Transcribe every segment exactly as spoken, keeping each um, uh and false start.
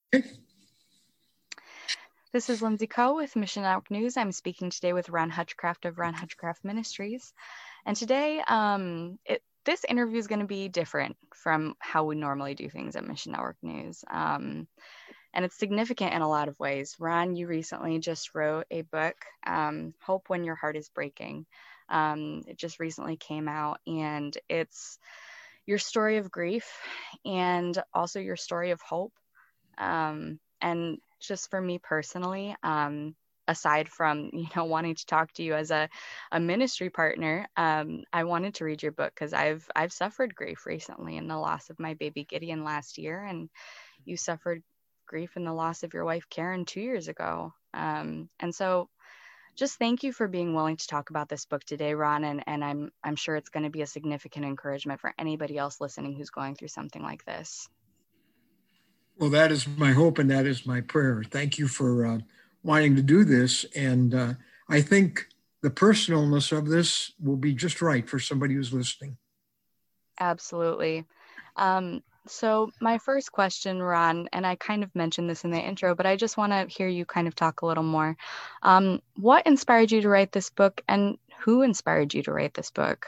Okay. This is Lindsay Coe with Mission Network News. I'm speaking today with Ron Hutchcraft of Ron Hutchcraft Ministries. And today, um, it, this interview is going to be different from how we normally do things at Mission Network News. Um, and it's significant in a lot of ways. Ron, you recently just wrote a book, um, Hope When Your Heart is Breaking. Um, it just recently came out, and it's your story of grief and also your story of hope. Um, and just for me personally, um, aside from, you know, wanting to talk to you as a, a ministry partner, um, I wanted to read your book because I've I've suffered grief recently in the loss of my baby Gideon last year, and you suffered grief in the loss of your wife Karen two years ago. Um, and so just thank you for being willing to talk about this book today, Ron, and, and I'm I'm sure it's going to be a significant encouragement for anybody else listening who's going through something like this. Well, that is my hope and that is my prayer. Thank you for uh, wanting to do this. And uh, I think the personalness of this will be just right for somebody who's listening. Absolutely. Um, so my first question, Ron, and I kind of mentioned this in the intro, but I just want to hear you kind of talk a little more. Um, what inspired you to write this book, and who inspired you to write this book?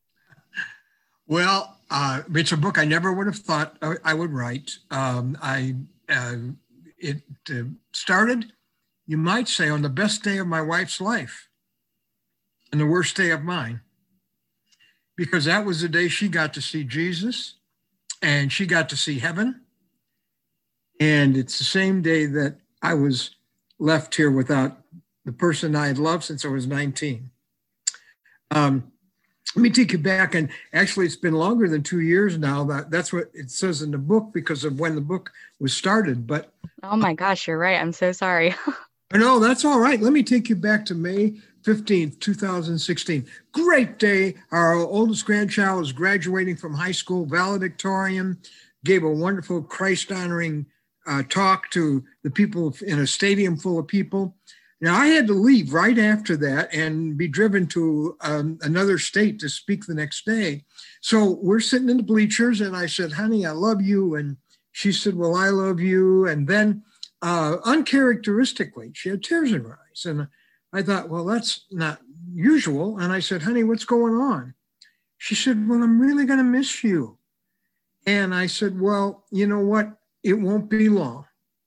Well, uh, it's a book I never would have thought I, I would write. Um, I uh, it uh, started, you might say, on the best day of my wife's life and the worst day of mine, because that was the day she got to see Jesus and she got to see heaven. And it's the same day that I was left here without the person I had loved since I was nineteen. Um, let me take you back, and actually it's been longer than two years now. That, that's what it says in the book because of when the book was started. But oh my gosh, you're right. I'm so sorry. no, that's all right. Let me take you back to May fifteenth, two thousand sixteen. Great day. Our oldest grandchild was graduating from high school, valedictorian, gave a wonderful Christ-honoring uh, talk to the people in a stadium full of people. Now, I had to leave right after that and be driven to um, another state to speak the next day. So we're sitting in the bleachers, and I said, honey, I love you. And she said, well, I love you. And then uh, uncharacteristically, she had tears in her eyes. And I thought, well, that's not usual. And I said, honey, what's going on? She said, well, I'm really going to miss you. And I said, well, you know what? It won't be long.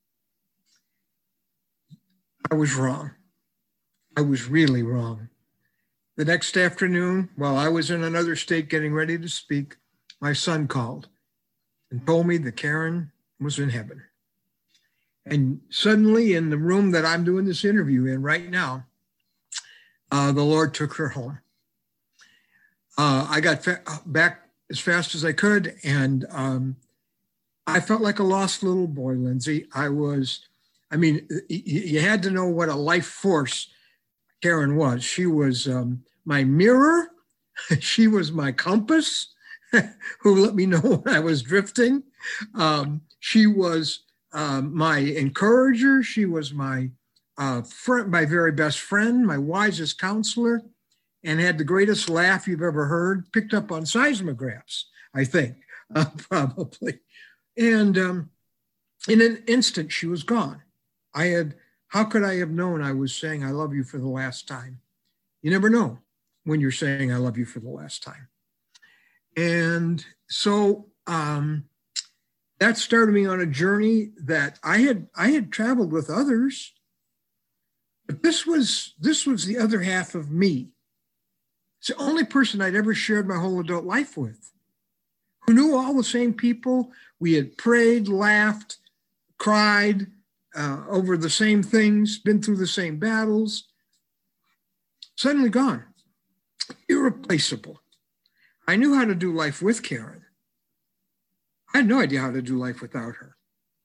I was wrong. I was really wrong. The next afternoon, while I was in another state getting ready to speak, my son called and told me that Karen was in heaven. And suddenly, in the room that I'm doing this interview in right now, uh, the Lord took her home. Uh, I got fa- back as fast as I could, and um, I felt like a lost little boy, Lindsay. I was, I mean, you had to know what a life force Karen was. She was um, my mirror. She was my compass, who let me know when I was drifting. Um, she was um, my encourager. She was my uh, friend, my very best friend, my wisest counselor, and had the greatest laugh you've ever heard, picked up on seismographs, I think, uh, probably. And um, in an instant, she was gone. I had, how could I have known I was saying I love you for the last time? You never know when you're saying I love you for the last time. And so um, that started me on a journey that I had I had traveled with others, but this was this was the other half of me. It's the only person I'd ever shared my whole adult life with, who knew all the same people. We had prayed, laughed, cried, Uh, over the same things, been through the same battles, suddenly gone, irreplaceable. I knew how to do life with Karen. I had no idea how to do life without her.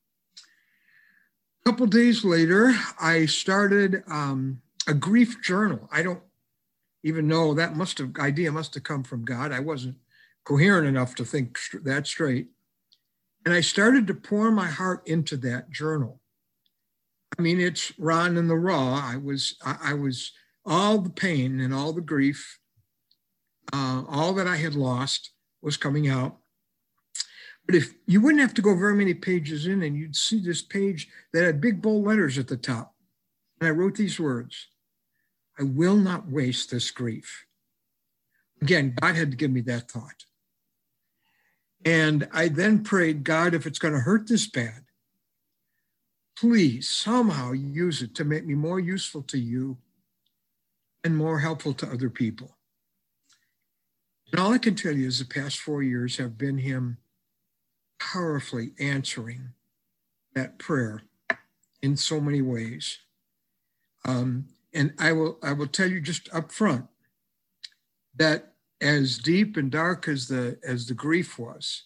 A couple days later, I started um, a grief journal. I don't even know, that must have, idea must have come from God. I wasn't coherent enough to think that straight. And I started to pour my heart into that journal. I mean, it's Ron in the raw. I was, I, I was all the pain and all the grief, uh, all that I had lost was coming out. But if you wouldn't have to go very many pages in, and you'd see this page that had big bold letters at the top. And I wrote these words: I will not waste this grief. Again, God had to give me that thought. And I then prayed, God, if it's going to hurt this bad, please somehow use it to make me more useful to you and more helpful to other people. And all I can tell you is the past four years have been him powerfully answering that prayer in so many ways. Um, and I will I will tell you just up front that as deep and dark as the as the grief was,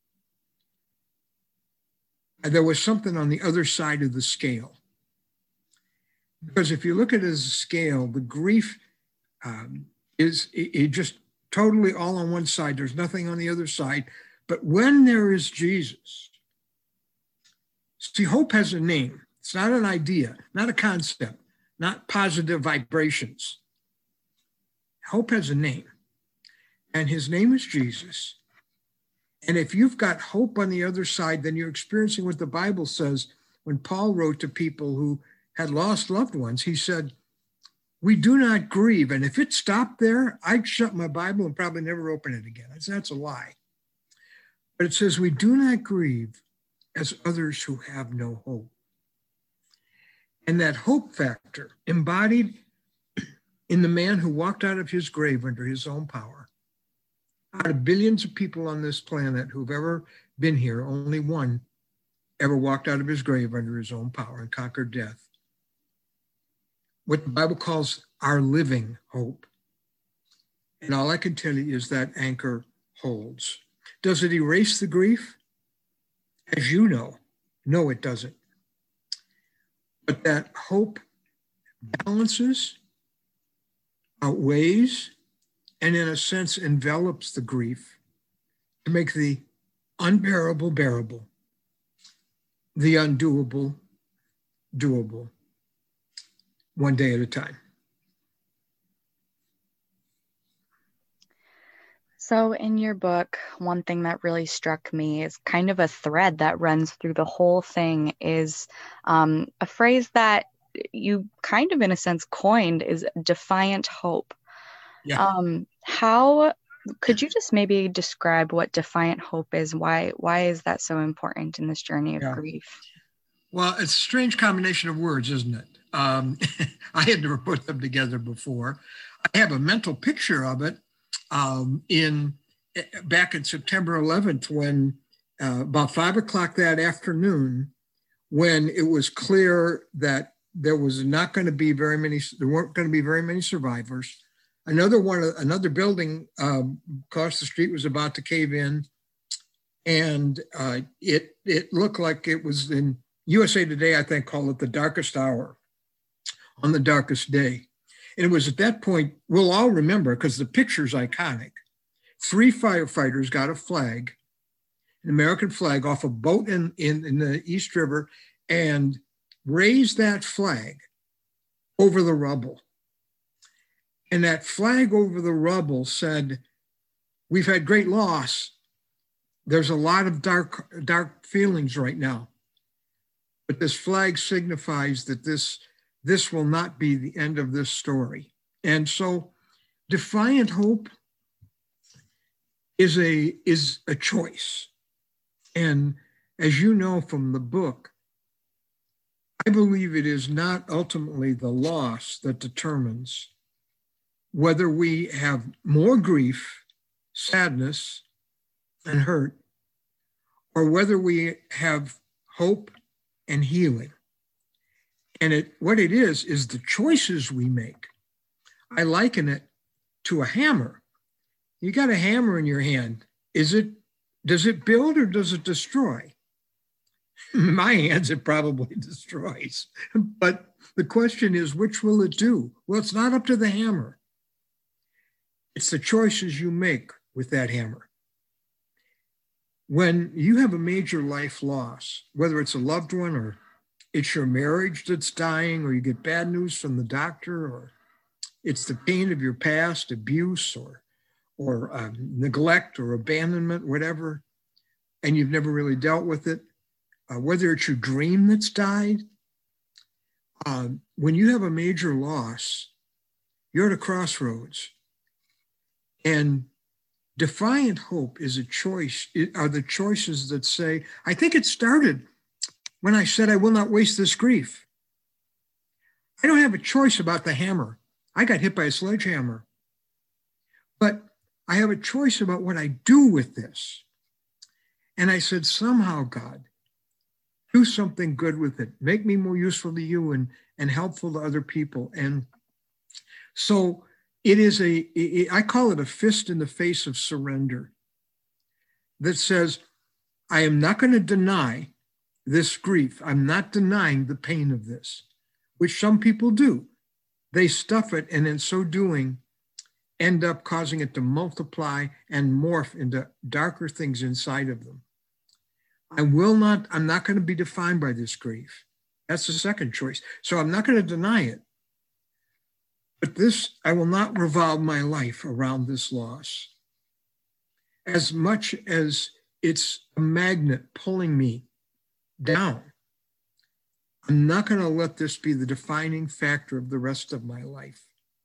there was something on the other side of the scale. Because if you look at it as a scale, the grief um, is it, it just totally all on one side. There's nothing on the other side. But when there is Jesus, see, hope has a name. It's not an idea, not a concept, not positive vibrations. Hope has a name, and his name is Jesus. And if you've got hope on the other side, then you're experiencing what the Bible says when Paul wrote to people who had lost loved ones. He said, we do not grieve. And if it stopped there, I'd shut my Bible and probably never open it again. I said, that's a lie. But it says, we do not grieve as others who have no hope. And that hope factor embodied in the man who walked out of his grave under his own power. Out of billions of people on this planet who've ever been here, only one ever walked out of his grave under his own power and conquered death. What the Bible calls our living hope. And all I can tell you is that anchor holds. Does it erase the grief? As you know, no, it doesn't. But that hope balances, outweighs, and in a sense envelops the grief to make the unbearable bearable, the undoable doable, one day at a time. So in your book, one thing that really struck me is kind of a thread that runs through the whole thing is um, a phrase that you kind of, in a sense, coined is defiant hope. Yeah. Um, how could you just maybe describe what defiant hope is? Why why is that so important in this journey of Yeah. grief? Well, it's a strange combination of words, isn't it? Um, I had never put them together before. I have a mental picture of it um, in back in September eleventh, when uh, about five o'clock that afternoon, when it was clear that there was not going to be very many, there weren't going to be very many survivors. Another one, another building um, across the street was about to cave in, and uh, it it looked like it was in U S A Today, I think, called it the darkest hour on the darkest day. And it was at that point, we'll all remember, because the picture's iconic. Three firefighters got a flag, an American flag, off a boat in, in, in the East River and raised that flag over the rubble. And that flag over the rubble said, we've had great loss. There's a lot of dark, dark feelings right now. But this flag signifies that this, this will not be the end of this story. And so defiant hope is a, is a choice. And as you know from the book, I believe it is not ultimately the loss that determines whether we have more grief, sadness, and hurt, or whether we have hope and healing. And it, what it is, is the choices we make. I liken it to a hammer. You got a hammer in your hand. Is it, does it build or does it destroy? In my hands, it probably destroys. But the question is, which will it do? Well, it's not up to the hammer. It's the choices you make with that hammer. When you have a major life loss, whether it's a loved one or it's your marriage that's dying, or you get bad news from the doctor, or it's the pain of your past, abuse or, or um, neglect or abandonment, whatever, and you've never really dealt with it, uh, whether it's your dream that's died, uh, when you have a major loss, you're at a crossroads. And defiant hope is a choice, it are the choices that say, I think it started when I said, I will not waste this grief. I don't have a choice about the hammer. I got hit by a sledgehammer. But I have a choice about what I do with this. And I said, somehow, God, do something good with it. Make me more useful to you and, and helpful to other people. And so it is a, it, I call it a fist in the face of surrender that says, I am not going to deny this grief. I'm not denying the pain of this, which some people do. They stuff it, and in so doing, end up causing it to multiply and morph into darker things inside of them. I will not, I'm not going to be defined by this grief. That's the second choice. So I'm not going to deny it. But this, I will not revolve my life around this loss. As much as it's a magnet pulling me down, I'm not going to let this be the defining factor of the rest of my life.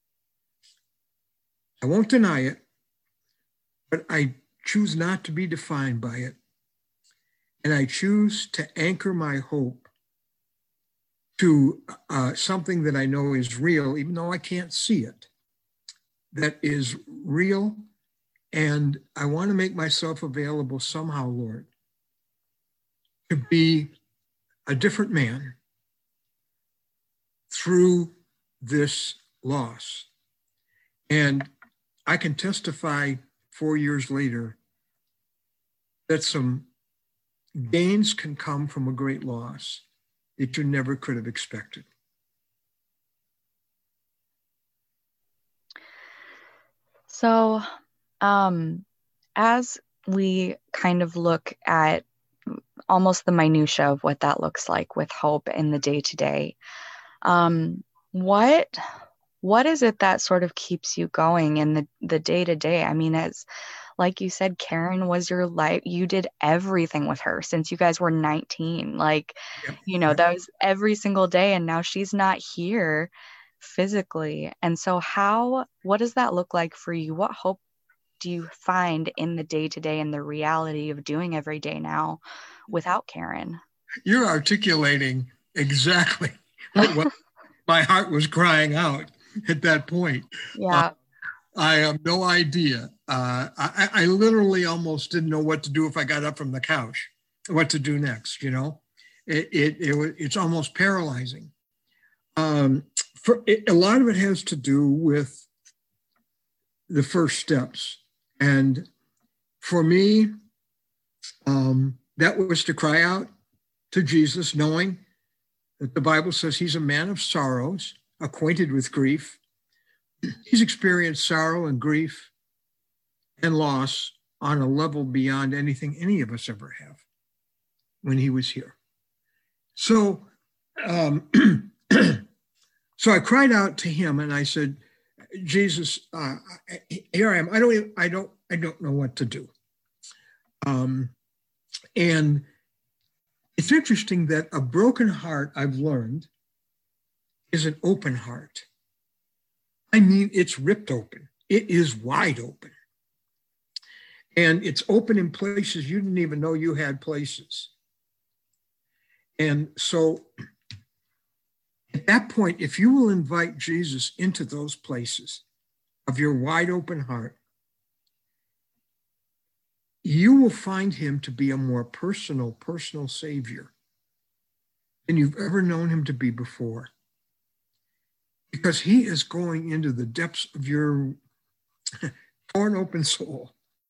I won't deny it, but I choose not to be defined by it. And I choose to anchor my hope to uh, something that I know is real, even though I can't see it, that is real. And I want to make myself available somehow, Lord, to be a different man through this loss. And I can testify four years later that some gains can come from a great loss that you never could have expected. So, um, as we kind of look at almost the minutia of what that looks like with hope in the day-to-day, um, what what is it that sort of keeps you going in the the day-to-day? I mean, as like you said, Karen was your life. You did everything with her since you guys were nineteen. Like, yep. you know, yep. that was every single day. And now she's not here physically. And so how, what does that look like for you? What hope do you find in the day-to-day and the reality of doing every day now without Karen? You're articulating exactly what my heart was crying out at that point. Yeah. Uh, I have no idea. Uh, I, I literally almost didn't know what to do if I got up from the couch, what to do next, you know? It, it, it It's almost paralyzing. Um, for, it, a lot of it has to do with the first steps. And for me, um, that was to cry out to Jesus, knowing that the Bible says he's a man of sorrows, acquainted with grief. He's experienced sorrow and grief and loss on a level beyond anything any of us ever have when he was here. So, um, so I cried out to him and I said, Jesus, uh, here I am. I don't, I don't, I don't know what to do. Um, and it's interesting that a broken heart, I've learned, is an open heart. I mean, it's ripped open. It is wide open. And it's open in places you didn't even know you had places. And so at that point, if you will invite Jesus into those places of your wide open heart, you will find him to be a more personal, personal Savior than you've ever known him to be before. Because he is going into the depths of your torn open soul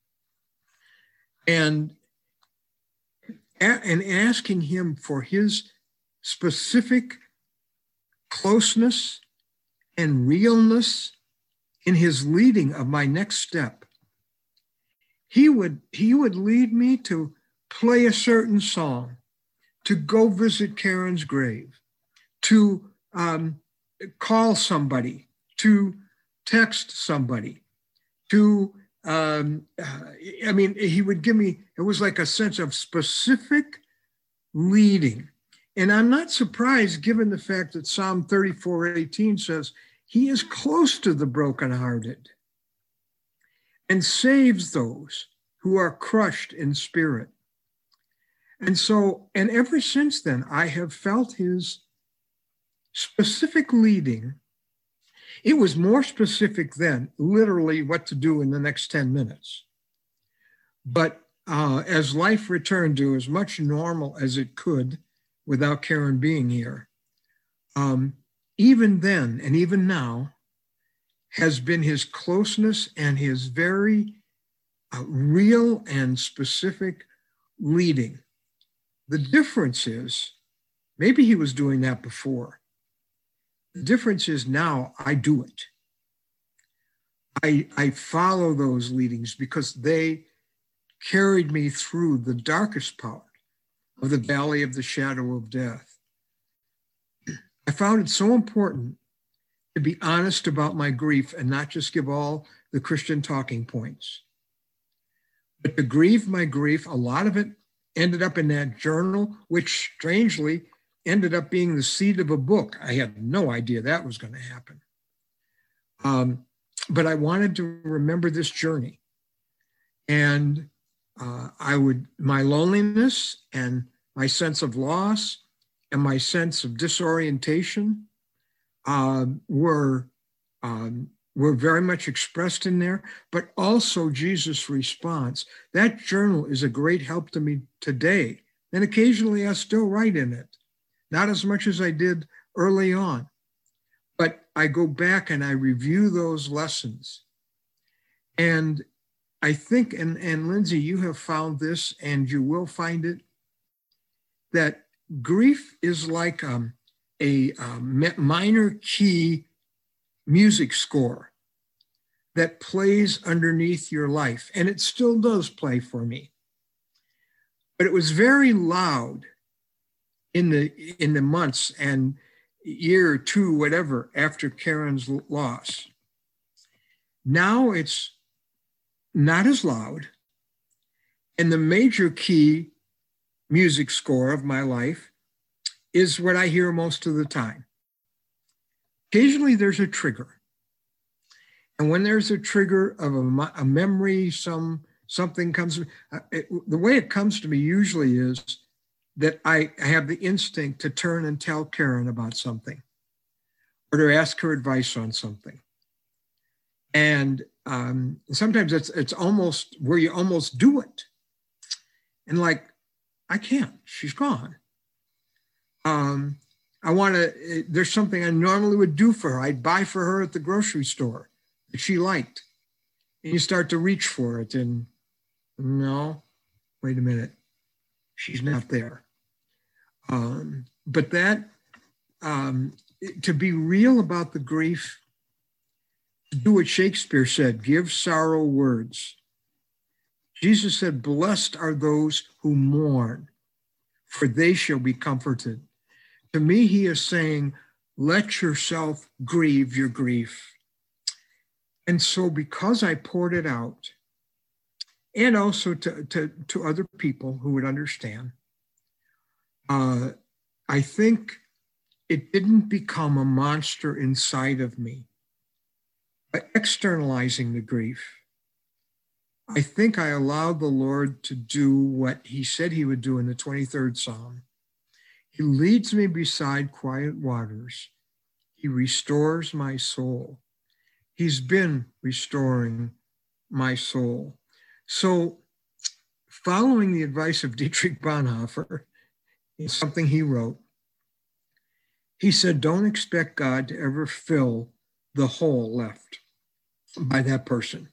and, and asking him for his specific closeness and realness in his leading of my next step. He would, he would lead me to play a certain song, to go visit Karen's grave, to um, call somebody, to text somebody, to Um, uh, I mean, he would give me, it was like a sense of specific leading. And I'm not surprised given the fact that Psalm thirty-four eighteen says, he is close to the brokenhearted and saves those who are crushed in spirit. And so, and ever since then, I have felt his specific leading. It was more specific then, literally what to do in the next ten minutes. But uh, as life returned to as much normal as it could without Karen being here, um, even then and even now has been his closeness and his very uh, real and specific leading. The difference is, maybe he was doing that before. The difference is now I do it. I, I follow those leadings because they carried me through the darkest part of the valley of the shadow of death. I found it so important to be honest about my grief and not just give all the Christian talking points, but to grieve my grief. A lot of it ended up in that journal, which strangely ended up being the seed of a book. I had no idea that was going to happen. Um, but I wanted to remember this journey. And uh, I would, my loneliness and my sense of loss and my sense of disorientation uh, were, um, were very much expressed in there, but also Jesus' response. That journal is a great help to me today. And occasionally I still write in it. Not as much as I did early on, but I go back and I review those lessons. And I think, and, and Lindsay, you have found this and you will find it, that grief is like um, a um, minor key music score that plays underneath your life. And it still does play for me. But it was very loud in the in the months and year or two, whatever, after Karen's loss. Now it's not as loud. And the major key music score of my life is what I hear most of the time. Occasionally there's a trigger. And when there's a trigger of a, a memory, some something comes, uh, it, the way it comes to me usually is that I have the instinct to turn and tell Karen about something or to ask her advice on something. And um, sometimes it's, it's almost where you almost do it. And like, I can't, she's gone. Um, I want to, there's something I normally would do for her. I'd buy for her at the grocery store that she liked. And you start to reach for it and no, wait a minute, she's not there. Um, but that, um, to be real about the grief, to do what Shakespeare said, give sorrow words. Jesus said, blessed are those who mourn, for they shall be comforted. To me, he is saying, let yourself grieve your grief. And so because I poured it out, and also to, to, to other people who would understand, Uh, I think it didn't become a monster inside of me. By externalizing the grief, I think I allowed the Lord to do what he said he would do in the twenty-third Psalm. He leads me beside quiet waters. He restores my soul. He's been restoring my soul. So following the advice of Dietrich Bonhoeffer, it's something he wrote. He said, don't expect God to ever fill the hole left by that person.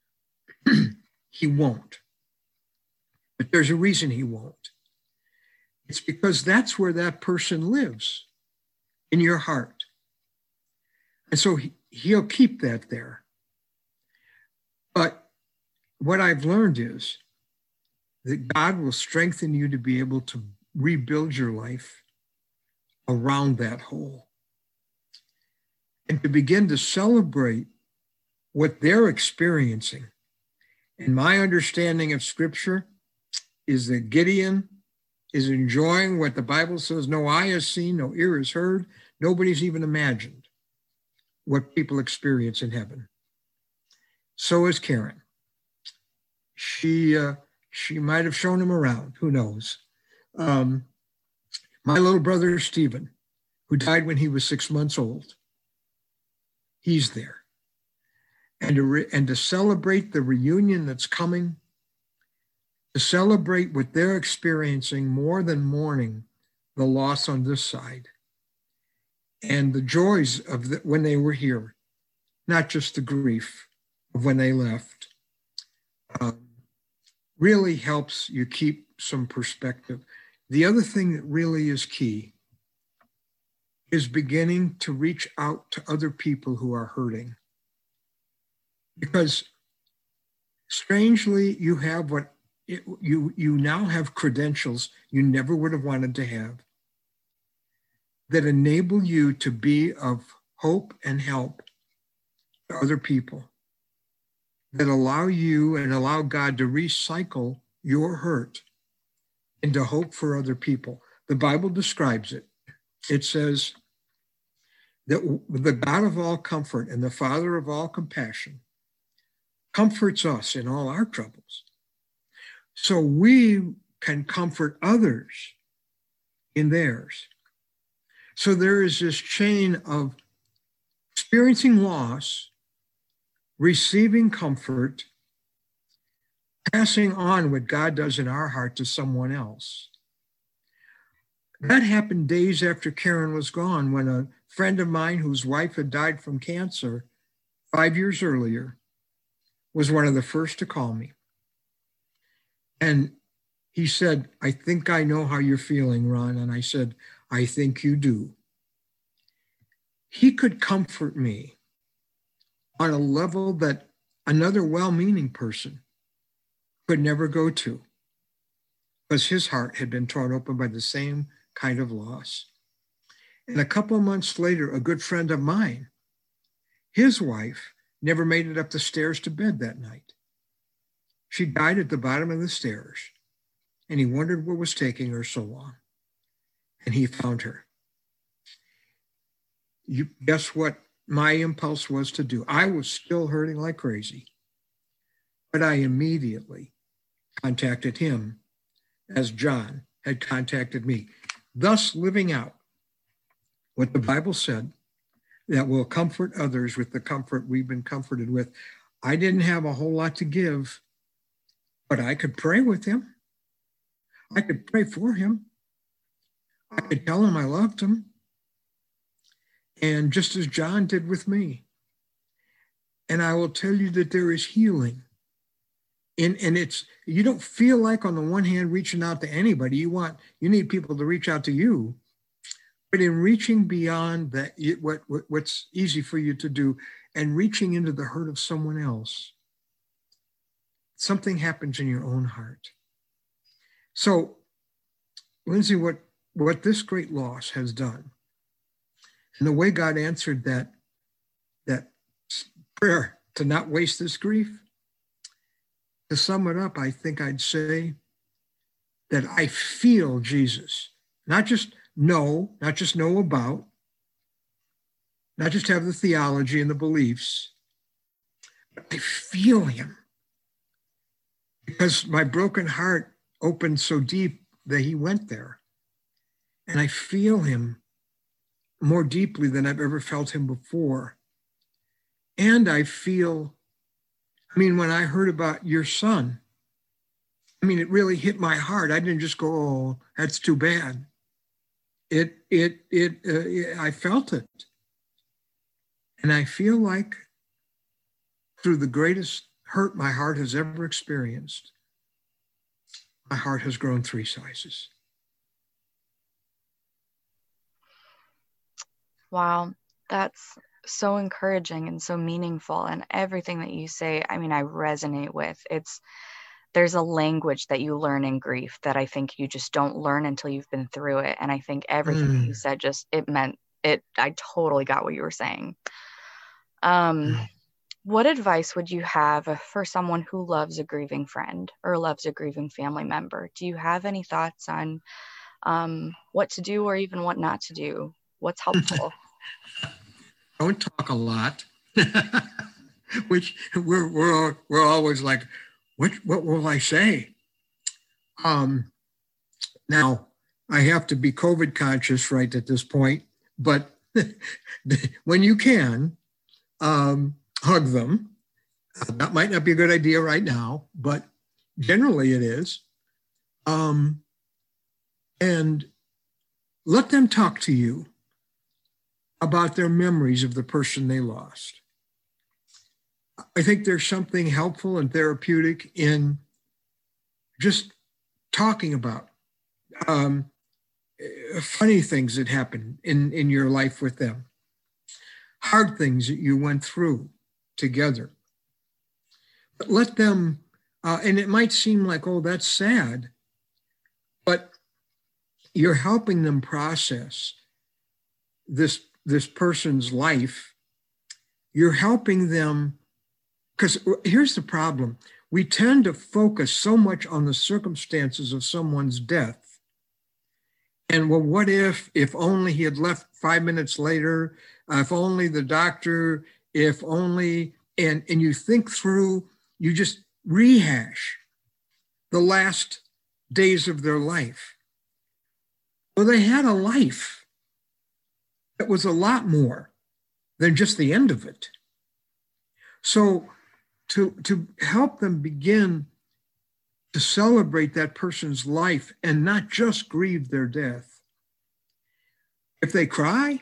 He won't. But there's a reason he won't. It's because that's where that person lives, in your heart. And so he, he'll keep that there. But what I've learned is that God will strengthen you to be able to rebuild your life around that hole and to begin to celebrate what they're experiencing And my understanding of Scripture is that Gideon is enjoying what the Bible says no eye has seen, no ear has heard, nobody's even imagined what people experience in heaven. So is Karen. She uh, she might have shown him around, who knows. Um, my little brother, Stephen, who died when he was six months old, he's there. And to, re- and to celebrate the reunion that's coming, to celebrate what they're experiencing more than mourning the loss on this side and the joys of the, when they were here, not just the grief of when they left, um, really helps you keep some perspective. The other thing that really is key is beginning to reach out to other people who are hurting. Because strangely, you have what it, you, you now have credentials you never would have wanted to have that enable you to be of hope and help to other people, that allow you and allow God to recycle your hurt into hope for other people. The Bible describes it. It says that the God of all comfort and the Father of all compassion comforts us in all our troubles, so we can comfort others in theirs. So there is this chain of experiencing loss, receiving comfort, passing on what God does in our heart to someone else. That happened days after Karen was gone, when a friend of mine whose wife had died from cancer five years earlier was one of the first to call me. And he said, I think I know how you're feeling, Ron. And I said, I think you do. He could comfort me on a level that another well-meaning person could never go to, because his heart had been torn open by the same kind of loss. And a couple of months later, a good friend of mine, his wife never made it up the stairs to bed that night. She died at the bottom of the stairs, and he wondered what was taking her so long. And he found her. You guess what my impulse was to do? I was still hurting like crazy, but I immediately contacted him as John had contacted me, thus living out what the Bible said, that will comfort others with the comfort we've been comforted with. I didn't have a whole lot to give, but I could pray with him. I could pray for him. I could tell him I loved him. And just as John did with me. And I will tell you that there is healing. And, and it's, you don't feel like on the one hand reaching out to anybody. You want, you need people to reach out to you. But in reaching beyond that, what, what what's easy for you to do, and reaching into the hurt of someone else, something happens in your own heart. So, Lindsay, what, what this great loss has done, and the way God answered that, that prayer to not waste this grief, to sum it up, I think I'd say that I feel Jesus, not just know, not just know about, not just have the theology and the beliefs, but I feel him. Because my broken heart opened so deep that he went there. And I feel him more deeply than I've ever felt him before. And I feel, I mean, when I heard about your son, I mean, it really hit my heart. I didn't just go, oh, that's too bad. It, it, it, uh, I felt it. And I feel like through the greatest hurt my heart has ever experienced, my heart has grown three sizes. Wow, that's so encouraging and so meaningful. And everything that you say, I mean, I resonate with. It's, there's a language that you learn in grief that I think you just don't learn until you've been through it. And I think everything mm. that you said, just, it meant it, I totally got what you were saying. Um, what advice would you have for someone who loves a grieving friend or loves a grieving family member? Do you have any thoughts on um, what to do or even what not to do? What's helpful? Don't talk a lot, which we're, we're, we're always like, what, what will I say? Um, now, I have to be COVID conscious right at this point, but when you can, um, hug them. Uh, that might not be a good idea right now, but generally it is. Um, and let them talk to you about their memories of the person they lost. I think there's something helpful and therapeutic in just talking about um, funny things that happened in, in your life with them, hard things that you went through together. But let them, uh, and it might seem like, oh, that's sad, but you're helping them process this, this person's life. You're helping them, because here's the problem. We tend to focus so much on the circumstances of someone's death. And well, what if, if only he had left five minutes later, uh, if only the doctor, if only, and, and you think through, you just rehash the last days of their life. Well, they had a life that was a lot more than just the end of it. So to, to help them begin to celebrate that person's life and not just grieve their death. If they cry,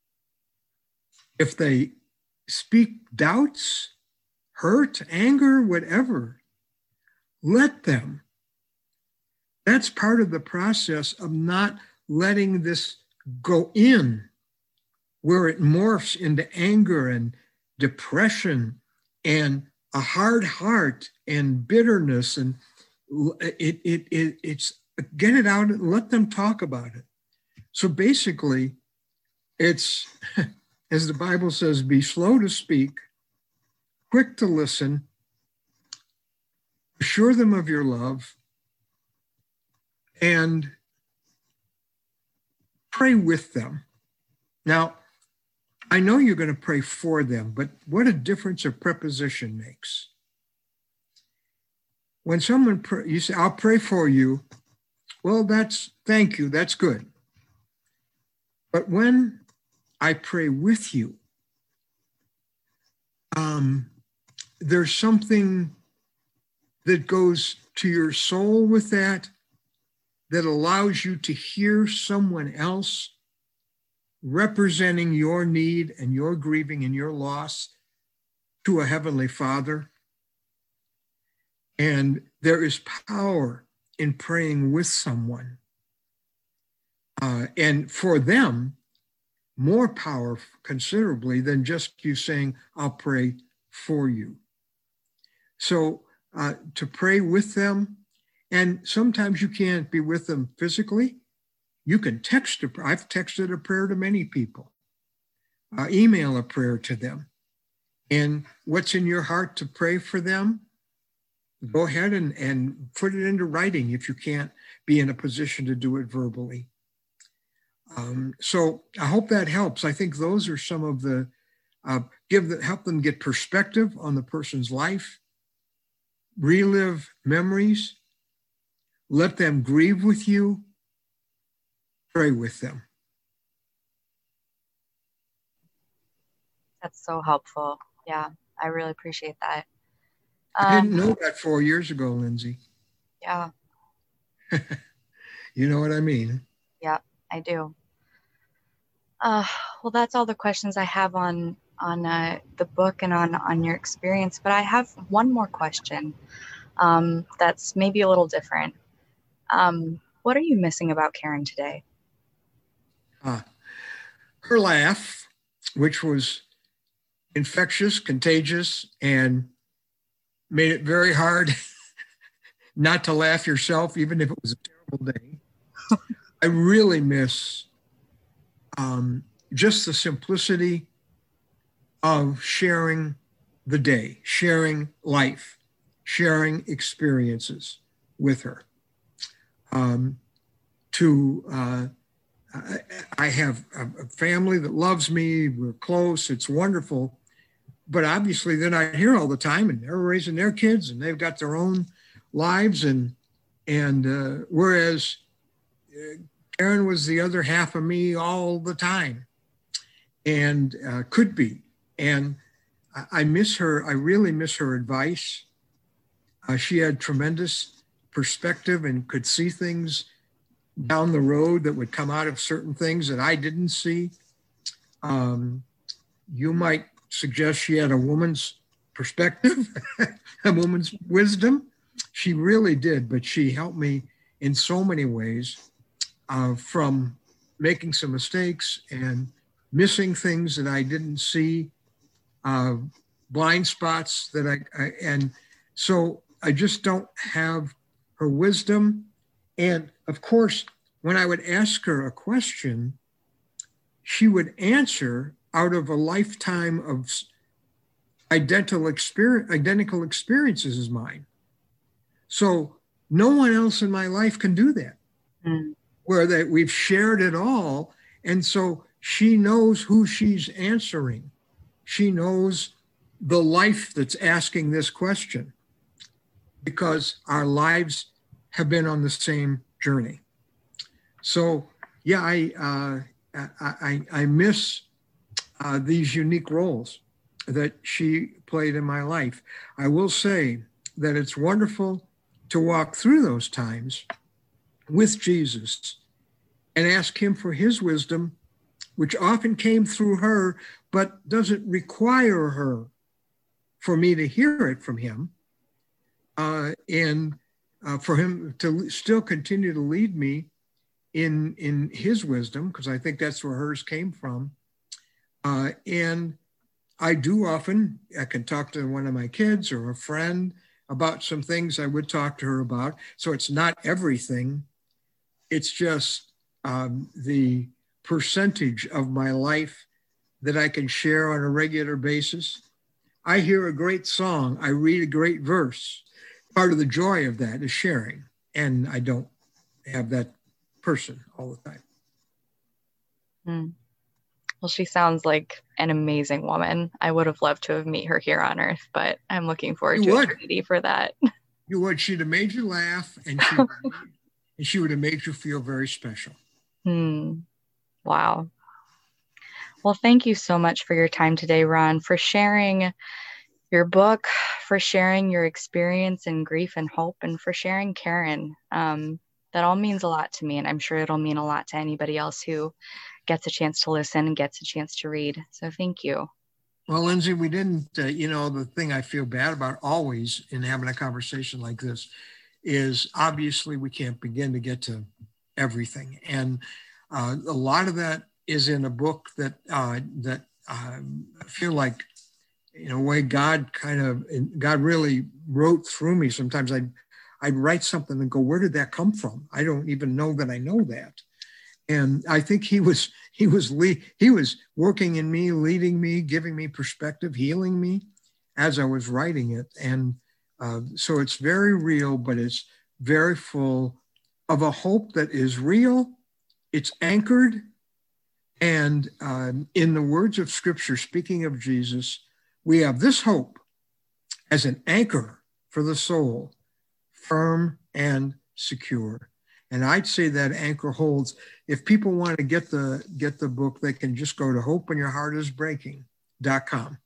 if they speak doubts, hurt, anger, whatever, let them. That's part of the process of not letting this go in where it morphs into anger and depression and a hard heart and bitterness. And it, it, it, it's get it out and let them talk about it. So basically, it's, as the Bible says, be slow to speak, quick to listen, assure them of your love, and pray with them. Now, I know you're going to pray for them, but what a difference a preposition makes. When someone, pray, you say, I'll pray for you, well, that's, thank you, that's good. But when I pray with you, um, there's something that goes to your soul with that, that allows you to hear someone else representing your need and your grieving and your loss to a Heavenly Father. And there is power in praying with someone. Uh, and for them, more power considerably than just you saying, I'll pray for you. So uh, to pray with them, and sometimes you can't be with them physically. You can text a, I've texted a prayer to many people, uh, email a prayer to them. And what's in your heart to pray for them, go ahead and, and put it into writing if you can't be in a position to do it verbally. Um, so I hope that helps. I think those are some of the, uh, give the, help them get perspective on the person's life, relive memories, let them grieve with you, pray with them. That's so helpful. Yeah, I really appreciate that. Um, I didn't Um, know that four years ago, Lindsay. Yeah. You know what I mean? Yeah, I do. Uh, well, that's all the questions I have on on uh, the book and on on your experience. But I have one more question um, that's maybe a little different. Um, what are you missing about Karen today? Uh, her laugh, which was infectious, contagious, and made it very hard not to laugh yourself, even if it was a terrible day. I really miss um, just the simplicity of sharing the day, sharing life, sharing experiences with her. Um, to uh, I, I have a family that loves me. We're close. It's wonderful. But obviously they're not here all the time, and they're raising their kids, and they've got their own lives. And and uh, whereas uh, Karen was the other half of me all the time, and uh, could be. And I, I miss her. I really miss her advice. Uh, she had tremendous perspective and could see things down the road that would come out of certain things that I didn't see. Um, you might suggest she had a woman's perspective, a woman's wisdom. She really did, but she helped me in so many ways, uh, from making some mistakes and missing things that I didn't see, uh, blind spots that I, I, and so I just don't have her wisdom. And of course, when I would ask her a question, she would answer out of a lifetime of identical experience, identical experiences as mine. So no one else in my life can do that, mm. where that we've shared it all. And so she knows who she's answering. She knows the life that's asking this question, because our lives have been on the same journey. So yeah, I uh, I, I, I miss uh, these unique roles that she played in my life. I will say that it's wonderful to walk through those times with Jesus and ask him for his wisdom, which often came through her, but doesn't require her for me to hear it from him, uh, and uh, for him to still continue to lead me in, in his wisdom, because I think that's where hers came from. Uh, and I do often, I can talk to one of my kids or a friend about some things I would talk to her about. So it's not everything. It's just um, the percentage of my life that I can share on a regular basis. I hear a great song, I read a great verse. Part of the joy of that is sharing. And I don't have that person all the time. Mm. Well, she sounds like an amazing woman. I would have loved to have met her here on Earth, but I'm looking forward you to would. eternity for that. You would. She'd have made you laugh, and she, would, and she would have made you feel very special. Hmm. Wow. Well, thank you so much for your time today, Ron, for sharing your book, for sharing your experience in grief and hope, and for sharing Karen. Um, that all means a lot to me, and I'm sure it'll mean a lot to anybody else who gets a chance to listen and gets a chance to read. So thank you. Well, Lindsay, we didn't, uh, you know, the thing I feel bad about always in having a conversation like this is obviously we can't begin to get to everything. And uh, a lot of that is in a book that, uh, that um, I feel like, in a way, God kind of, God really wrote through me. Sometimes I'd, I'd write something and go, where did that come from? I don't even know that I know that. And I think he was he was le- he was working in me, leading me, giving me perspective, healing me as I was writing it. And uh, so it's very real, but it's very full of a hope that is real. It's anchored. And um, in the words of Scripture, speaking of Jesus, we have this hope as an anchor for the soul, firm and secure. And I'd say that anchor holds. If people want to get the get the book, they can just go to hope when your heart is breaking dot com.